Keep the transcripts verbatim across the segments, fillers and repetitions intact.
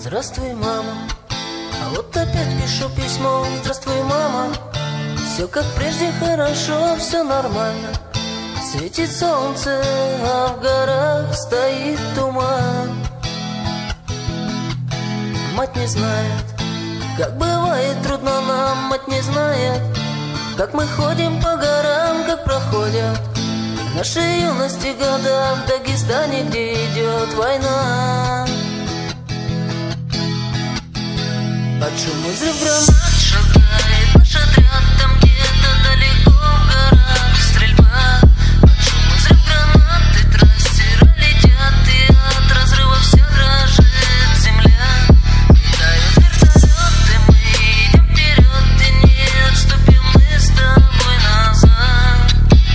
Здравствуй, мама. А вот опять пишу письмо. Здравствуй, мама. Все как прежде, хорошо, все нормально. Светит солнце, а в горах стоит туман. Мать не знает, как бывает трудно нам. Мать не знает, как мы ходим по горам, как проходят наши юности года в Дагестане, где идет война. Под шум и взрыв гранат шагает наш отряд, там где-то далеко в горах стрельба. Под шум и взрыв гранат и трассеры летят, и от разрыва вся дрожит земля. Летают вертолеты, мы идем вперед, и не отступим мы с тобой назад.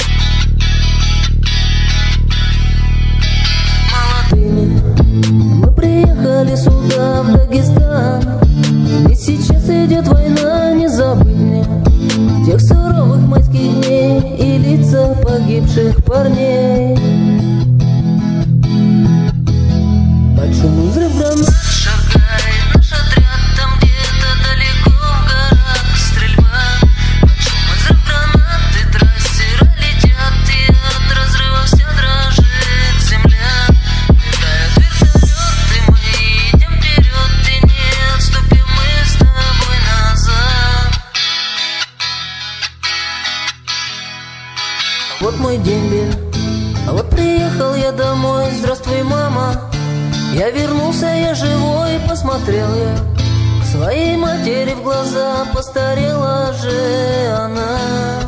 Молодыми мы приехали сюда, в Дагестан. И сейчас идет война, не забыть мне тех суровых майских дней и лица погибших парней. Под шум и взрыв гранат шагает наш отряд, там где-то далеко в горах стрельба. Под шум и взрыв гранат и трассеры летят, и от разрыва вся дрожит земля. Летают вертолеты, мы идем вперед, и не отступим мы с тобой назад. Вот мой дембель, а вот приехал я домой. Здравствуй, мама. Я вернулся, я живой, посмотрел я своей матери в глаза. Постарела же она.